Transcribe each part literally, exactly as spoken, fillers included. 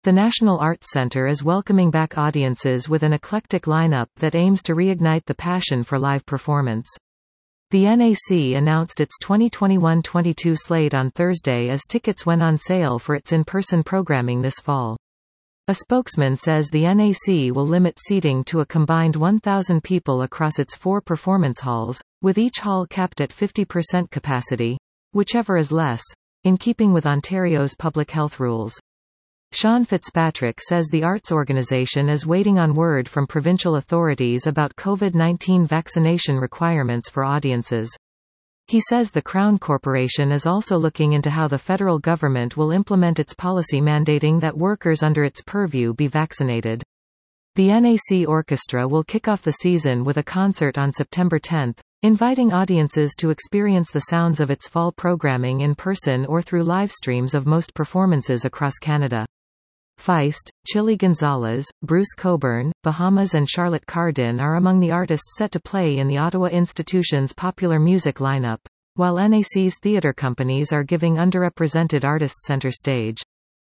The National Arts Centre is welcoming back audiences with an eclectic lineup that aims to reignite the passion for live performance. The N A C announced its twenty twenty-one twenty-two slate on Thursday as tickets went on sale for its in-person programming this fall. A spokesman says the N A C will limit seating to a combined one thousand people across its four performance halls, with each hall capped at fifty percent capacity, whichever is less, in keeping with Ontario's public health rules. Sean Fitzpatrick says the arts organisation is waiting on word from provincial authorities about COVID nineteen vaccination requirements for audiences. He says the Crown Corporation is also looking into how the federal government will implement its policy mandating that workers under its purview be vaccinated. The N A C Orchestra will kick off the season with a concert on September tenth, inviting audiences to experience the sounds of its fall programming in person or through live streams of most performances across Canada. Feist, Chili Gonzalez, Bruce Cockburn, Bahamas and Charlotte Cardin are among the artists set to play in the Ottawa Institution's popular music lineup, while N A C's theatre companies are giving underrepresented artists center stage.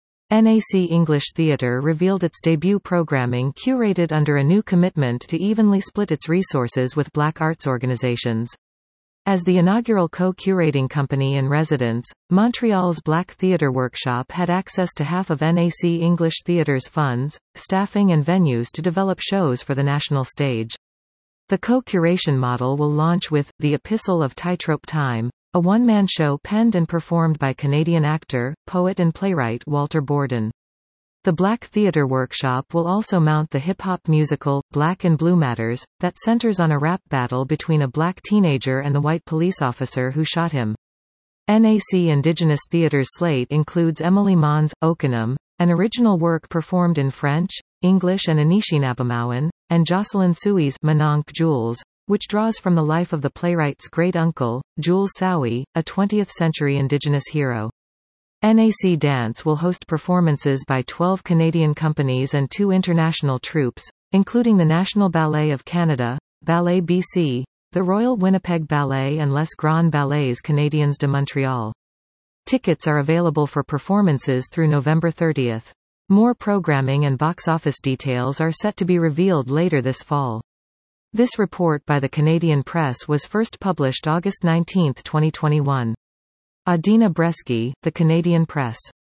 N A C English Theatre revealed its debut programming curated under a new commitment to evenly split its resources with Black arts organizations. As the inaugural co-curating company in residence, Montreal's Black Theatre Workshop had access to half of N A C English Theatre's funds, staffing and venues to develop shows for the national stage. The co-curation model will launch with The Epistle of Tightrope Time, a one-man show penned and performed by Canadian actor, poet and playwright Walter Borden. The Black Theatre Workshop will also mount the hip-hop musical, Black and Blue Matters, that centers on a rap battle between a black teenager and the white police officer who shot him. N A C Indigenous Theatre's slate includes Emily Maughan's Okanam, an original work performed in French, English and Anishinaabe, and Jocelyn Sui's Mononc' Jules, which draws from the life of the playwright's great-uncle, Jules Sowie, a twentieth-century Indigenous hero. N A C Dance will host performances by twelve Canadian companies and two international troupes, including the National Ballet of Canada, Ballet B C, the Royal Winnipeg Ballet and Les Grands Ballets Canadiens de Montréal. Tickets are available for performances through November thirtieth. More programming and box office details are set to be revealed later this fall. This report by the Canadian Press was first published August nineteenth twenty twenty-one. Adina Bresky, The Canadian Press.